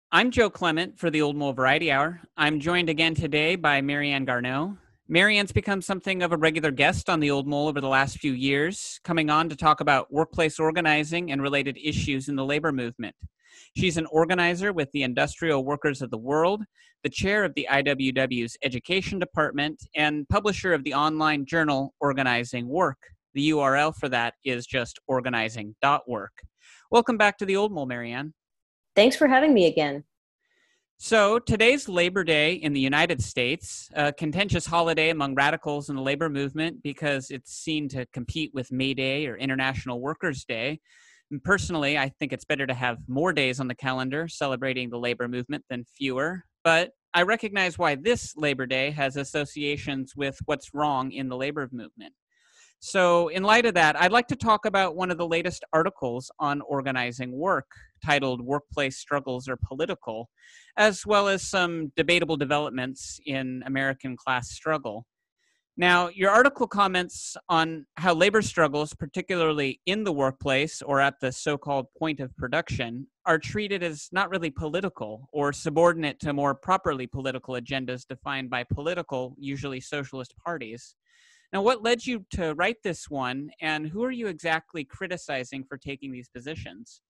I'm Joe Clement for the Old Mole Variety Hour. I'm joined again today by Marianne Garneau. Marianne's become something of a regular guest on the Old Mole over the last few years, coming on to talk about workplace organizing and related issues in the labor movement. She's an organizer with the Industrial Workers of the World, the chair of the IWW's Education Department, and publisher of the online journal Organizing Work. The URL for that is just organizing.work. Welcome back to the Old Mole, Marianne. Thanks for having me again. So today's Labor Day in the United States, a contentious holiday among radicals in the labor movement because it's seen to compete with May Day or International Workers' Day. And personally, I think it's better to have more days on the calendar celebrating the labor movement than fewer. But I recognize why this Labor Day has associations with what's wrong in the labor movement. So in light of that, I'd like to talk about one of the latest articles on organizing work titled Workplace Struggles Are Political, as well as some debatable developments in American class struggle. Now, your article comments on how labor struggles, particularly in the workplace or at the so-called point of production, are treated as not really political or subordinate to more properly political agendas defined by political, usually socialist parties. Now, what led you to write this one, and who are you exactly criticizing for taking these positions?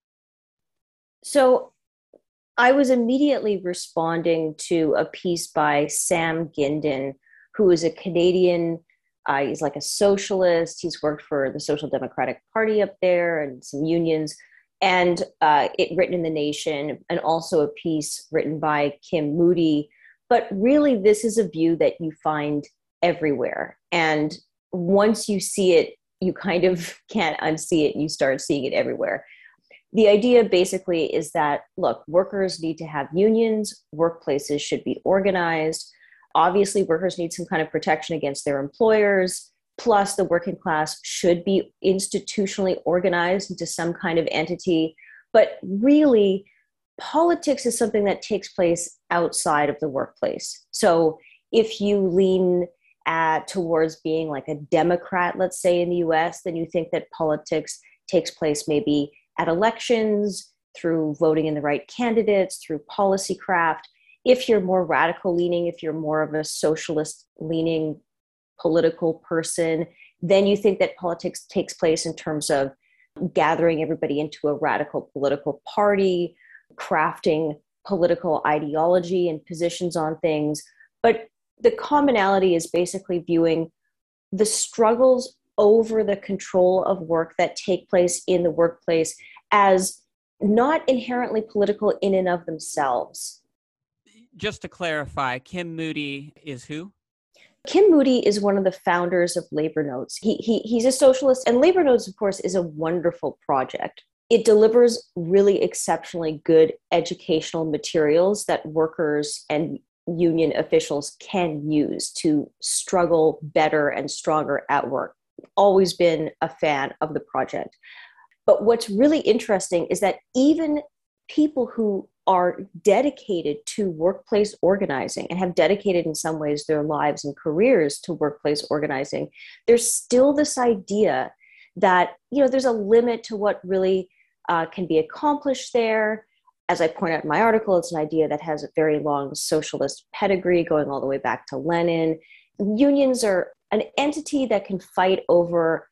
So I was immediately responding to a piece by Sam Gindin, who is a Canadian. He's like a socialist. He's worked for the Social Democratic Party up there and some unions, and it written in The Nation, and also a piece written by Kim Moody. But really, this is a view that you find everywhere. And once you see it, you kind of can't unsee it. You start seeing it everywhere. The idea basically is that, look, workers need to have unions, workplaces should be organized. Obviously, workers need some kind of protection against their employers. Plus, the working class should be institutionally organized into some kind of entity. But really, politics is something that takes place outside of the workplace. So if you lean towards being like a Democrat, let's say in the US, then you think that politics takes place maybe at elections, through voting in the right candidates, through policy craft. If you're more radical leaning, if you're more of a socialist leaning political person, then you think that politics takes place in terms of gathering everybody into a radical political party, crafting political ideology and positions on things. But the commonality is basically viewing the struggles over the control of work that take place in the workplace as not inherently political in and of themselves. Just to clarify, Kim Moody is who? Kim Moody is one of the founders of Labor Notes. He's a socialist, and Labor Notes, of course, is a wonderful project. It delivers really exceptionally good educational materials that workers and union officials can use to struggle better and stronger at work. Always been a fan of the project. But what's really interesting is that even people who are dedicated to workplace organizing and have dedicated in some ways their lives and careers to workplace organizing, there's still this idea that, there's a limit to what really can be accomplished there. As I point out in my article, it's an idea that has a very long socialist pedigree going all the way back to Lenin. Unions are an entity that can fight over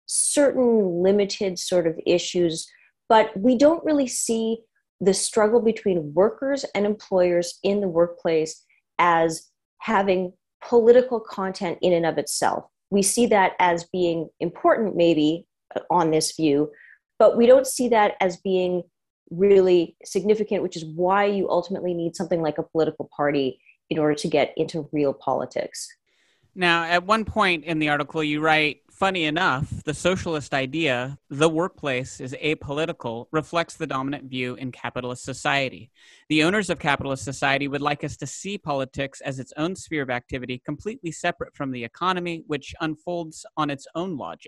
certain limited sort of issues, but we don't really see the struggle between workers and employers in the workplace as having political content in and of itself. We see that as being important, maybe, on this view, but we don't see that as being really significant, which is why you ultimately need something like a political party in order to get into real politics. Now, at one point in the article, you write, funny enough, the socialist idea, the workplace is apolitical, reflects the dominant view in capitalist society. The owners of capitalist society would like us to see politics as its own sphere of activity, completely separate from the economy, which unfolds on its own logic.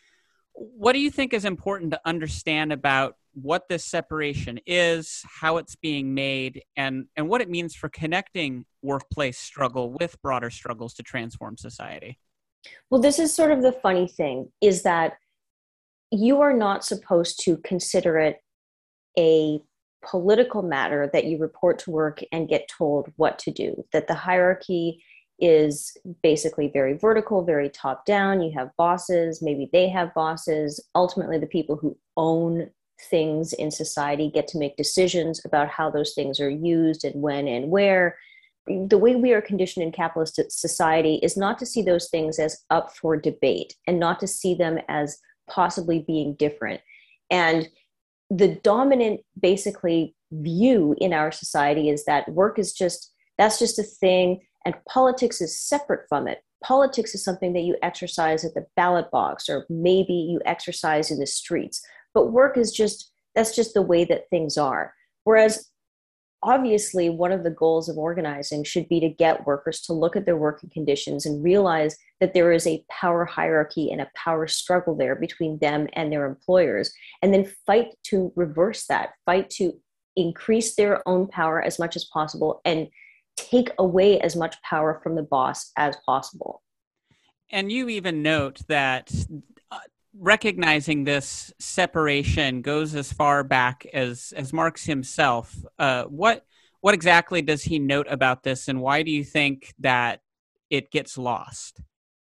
What do you think is important to understand about what this separation is, how it's being made, and what it means for connecting workplace struggle with broader struggles to transform society? Well, this is sort of the funny thing, is that you are not supposed to consider it a political matter that you report to work and get told what to do, that the hierarchy is basically very vertical, very top down. You have bosses, maybe they have bosses. Ultimately, the people who own things in society get to make decisions about how those things are used and when and where. The way we are conditioned in capitalist society is not to see those things as up for debate and not to see them as possibly being different. And the dominant basically view in our society is that work is that's just a thing, and politics is separate from it. Politics is something that you exercise at the ballot box, or maybe you exercise in the streets. But work is that's just the way that things are. Whereas obviously one of the goals of organizing should be to get workers to look at their working conditions and realize that there is a power hierarchy and a power struggle there between them and their employers, and then fight to reverse that, fight to increase their own power as much as possible and take away as much power from the boss as possible. And you even note that recognizing this separation goes as far back as Marx himself. What exactly does he note about this, and why do you think that it gets lost?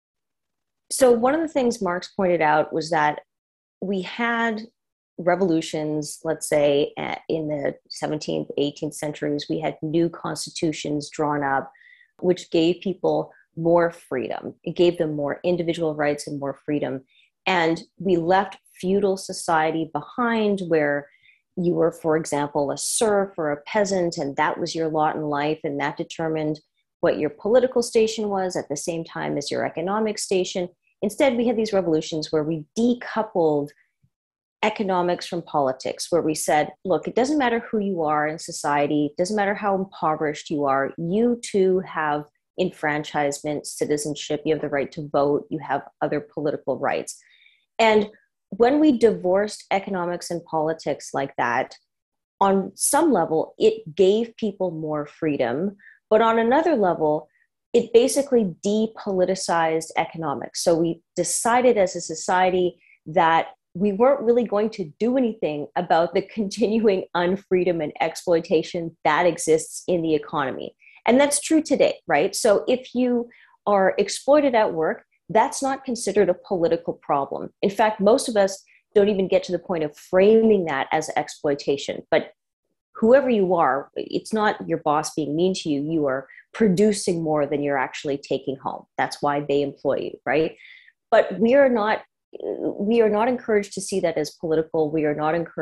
So one of the things Marx pointed out was that we had revolutions, let's say in the 17th, 18th centuries, we had new constitutions drawn up, which gave people more freedom. It gave them more individual rights and more freedom. And we left feudal society behind, where you were, for example, a serf or a peasant, and that was your lot in life, and that determined what your political station was at the same time as your economic station. Instead, we had these revolutions where we decoupled economics from politics, where we said, look, it doesn't matter who you are in society, it doesn't matter how impoverished you are, you too have enfranchisement, citizenship, you have the right to vote, you have other political rights. And when we divorced economics and politics like that, on some level, it gave people more freedom, but on another level, it basically depoliticized economics. So we decided as a society that we weren't really going to do anything about the continuing unfreedom and exploitation that exists in the economy. And that's true today, right? So if you are exploited at work, that's not considered a political problem. In fact, most of us don't even get to the point of framing that as exploitation. But whoever you are, it's not your boss being mean to you. You are producing more than you're actually taking home. That's why they employ you, right? But we are not encouraged to see that as political. We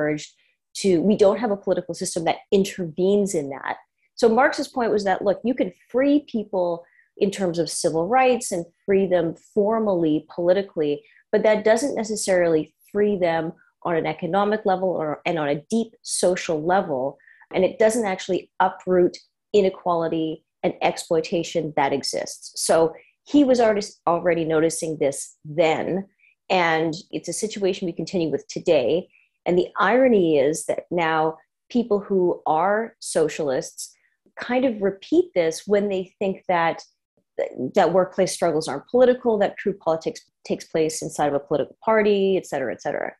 don't have a political system that intervenes in that. So Marx's point was that, look, you can free people in terms of civil rights and free them formally, politically, but that doesn't necessarily free them on an economic level and on a deep social level. And it doesn't actually uproot inequality and exploitation that exists. So he was already noticing this then, and it's a situation we continue with today. And the irony is that now people who are socialists kind of repeat this when they think that workplace struggles aren't political, that true politics takes place inside of a political party, et cetera, et cetera.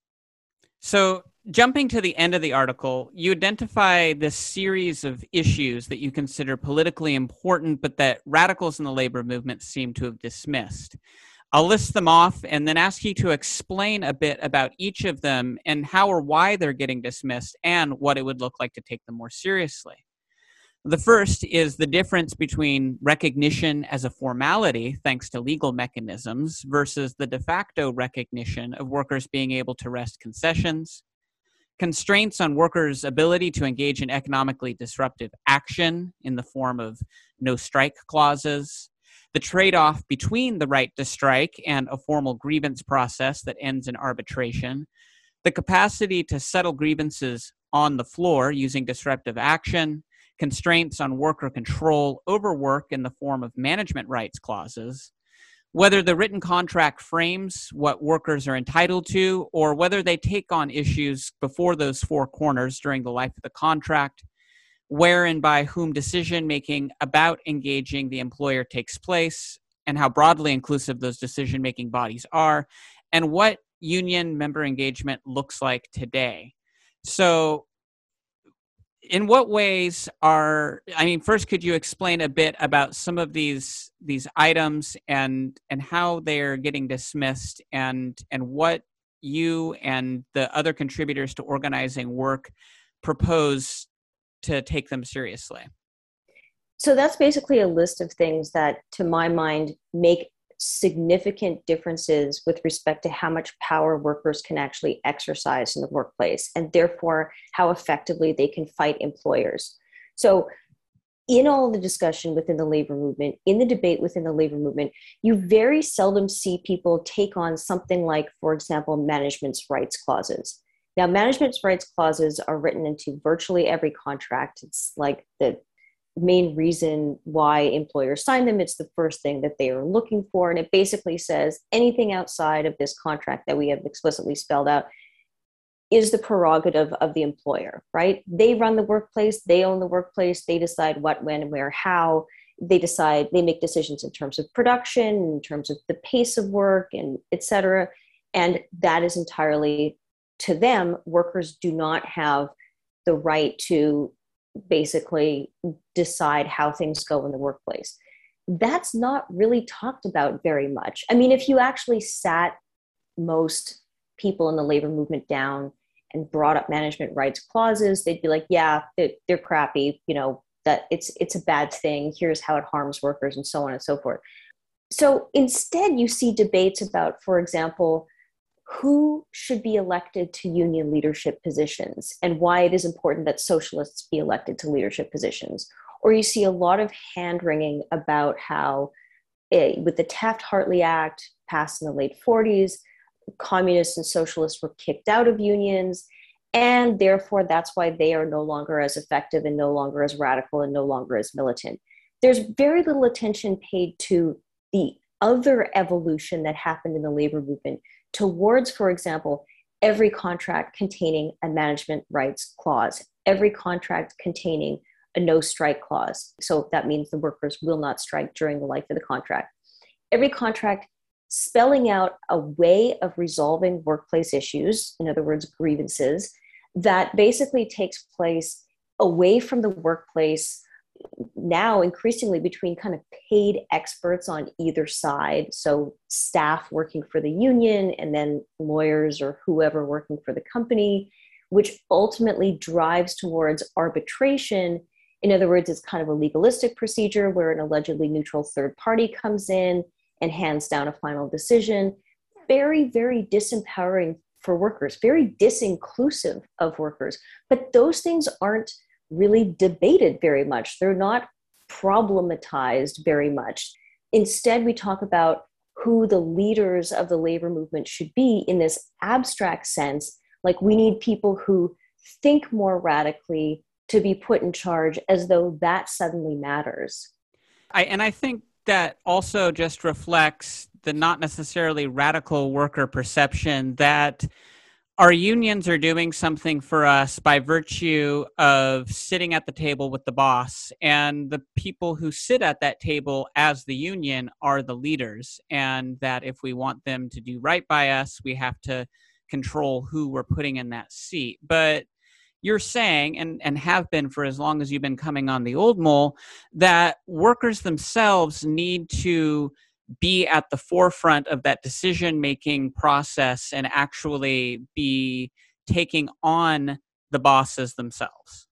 So jumping to the end of the article, you identify this series of issues that you consider politically important, but that radicals in the labor movement seem to have dismissed. I'll list them off and then ask you to explain a bit about each of them and how or why they're getting dismissed and what it would look like to take them more seriously. The first is the difference between recognition as a formality, thanks to legal mechanisms, versus the de facto recognition of workers being able to wrest concessions, constraints on workers' ability to engage in economically disruptive action in the form of no strike clauses, the trade-off between the right to strike and a formal grievance process that ends in arbitration, the capacity to settle grievances on the floor using disruptive action, constraints on worker control over work in the form of management rights clauses, whether the written contract frames what workers are entitled to, or whether they take on issues before those four corners during the life of the contract, where and by whom decision-making about engaging the employer takes place, and how broadly inclusive those decision-making bodies are, and what union member engagement looks like today. So in what ways first, could you explain a bit about some of these items and how they're getting dismissed, and what you and the other contributors to organizing work propose to take them seriously? So that's basically a list of things that, to my mind, make significant differences with respect to how much power workers can actually exercise in the workplace, and therefore how effectively they can fight employers. So in all the discussion within the labor movement, in the debate within the labor movement, you very seldom see people take on something like, for example, management's rights clauses. Now, management's rights clauses are written into virtually every contract. It's like the main reason why employers sign them. It's the first thing that they are looking for. And it basically says anything outside of this contract that we have explicitly spelled out is the prerogative of the employer, right? They run the workplace, they own the workplace, they decide what, when, where, how. They decide, they make decisions in terms of production, in terms of the pace of work, and et cetera. And that is entirely to them. Workers do not have the right to basically decide how things go in the workplace. That's not really talked about very much. I mean, if you actually sat most people in the labor movement down and brought up management rights clauses, they'd be like, yeah, they're crappy, that it's a bad thing. Here's how it harms workers, and so on and so forth. So instead, you see debates about, for example, who should be elected to union leadership positions and why it is important that socialists be elected to leadership positions. Or you see a lot of hand-wringing about how, with the Taft-Hartley Act passed in the late 40s, communists and socialists were kicked out of unions, and therefore that's why they are no longer as effective and no longer as radical and no longer as militant. There's very little attention paid to the other evolution that happened in the labor movement towards, for example, every contract containing a management rights clause, every contract containing a no strike clause. So that means the workers will not strike during the life of the contract. Every contract spelling out a way of resolving workplace issues, in other words, grievances, that basically takes place away from the workplace, now increasingly between kind of paid experts on either side. So staff working for the union and then lawyers or whoever working for the company, which ultimately drives towards arbitration. In other words, it's kind of a legalistic procedure where an allegedly neutral third party comes in and hands down a final decision. Very, very disempowering for workers, very disinclusive of workers. But those things aren't really debated very much. They're not problematized very much. Instead, we talk about who the leaders of the labor movement should be in this abstract sense. Like, we need people who think more radically to be put in charge, as though that suddenly matters. I think that also just reflects the not necessarily radical worker perception that our unions are doing something for us by virtue of sitting at the table with the boss, and the people who sit at that table as the union are the leaders, and that if we want them to do right by us, we have to control who we're putting in that seat. But you're saying, and have been for as long as you've been coming on the Old Mole, that workers themselves need to be at the forefront of that decision-making process and actually be taking on the bosses themselves.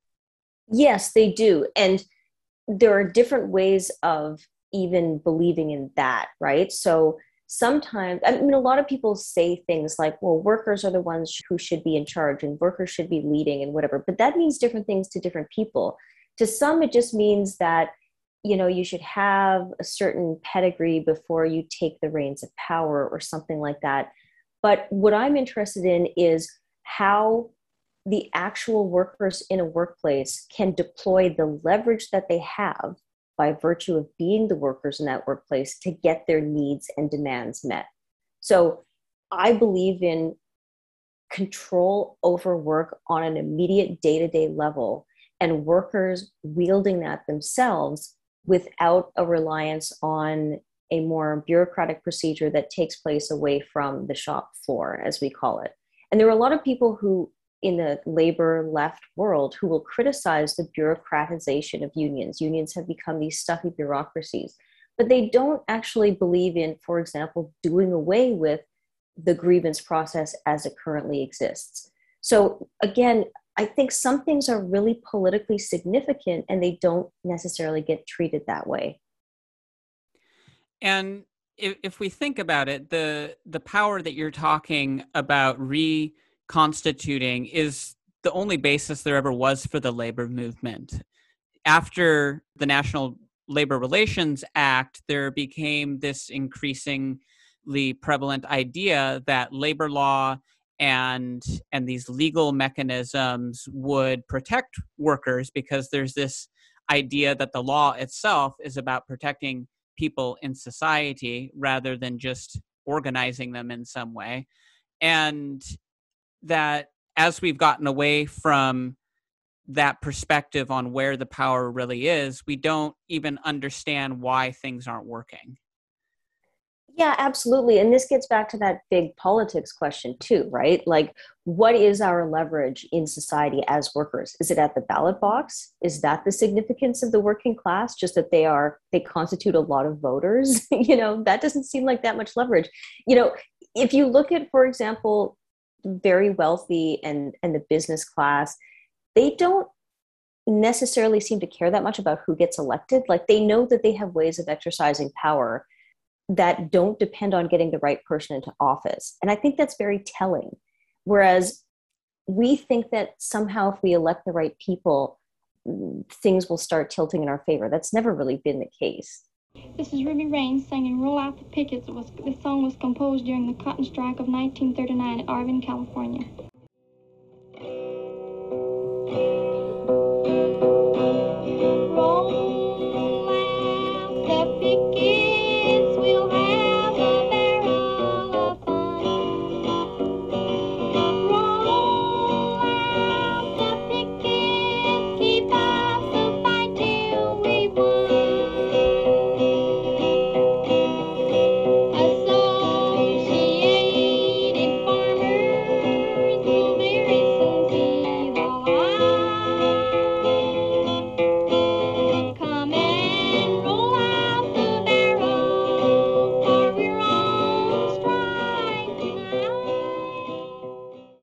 Yes, they do. And there are different ways of even believing in that, right? So sometimes, I mean, a lot of people say things like, well, workers are the ones who should be in charge and workers should be leading and whatever, but that means different things to different people. To some, it just means that, you should have a certain pedigree before you take the reins of power or something like that. But what I'm interested in is how the actual workers in a workplace can deploy the leverage that they have by virtue of being the workers in that workplace to get their needs and demands met. So I believe in control over work on an immediate day-to-day level, and workers wielding that themselves without a reliance on a more bureaucratic procedure that takes place away from the shop floor, as we call it. And there are a lot of people who in the labor left world who will criticize the bureaucratization of unions. Unions have become these stuffy bureaucracies, but they don't actually believe in, for example, doing away with the grievance process as it currently exists. So again, I think some things are really politically significant and they don't necessarily get treated that way. And if we think about it, the power that you're talking about reconstituting is the only basis there ever was for the labor movement. After the National Labor Relations Act, there became this increasingly prevalent idea that labor law and these legal mechanisms would protect workers, because there's this idea that the law itself is about protecting people in society rather than just organizing them in some way. And that as we've gotten away from that perspective on where the power really is, we don't even understand why things aren't working. Yeah, absolutely. And this gets back to that big politics question too, right? Like, what is our leverage in society as workers? Is it at the ballot box? Is that the significance of the working class? Just that they constitute a lot of voters? That doesn't seem like that much leverage. If you look at, for example, very wealthy and the business class, they don't necessarily seem to care that much about who gets elected. Like, they know that they have ways of exercising power that don't depend on getting the right person into office. And I think that's very telling. Whereas we think that somehow if we elect the right people, things will start tilting in our favor. That's never really been the case. This is Ruby Raines singing Roll Out the Pickets. The song was composed during the cotton strike of 1939 in Irvine, California.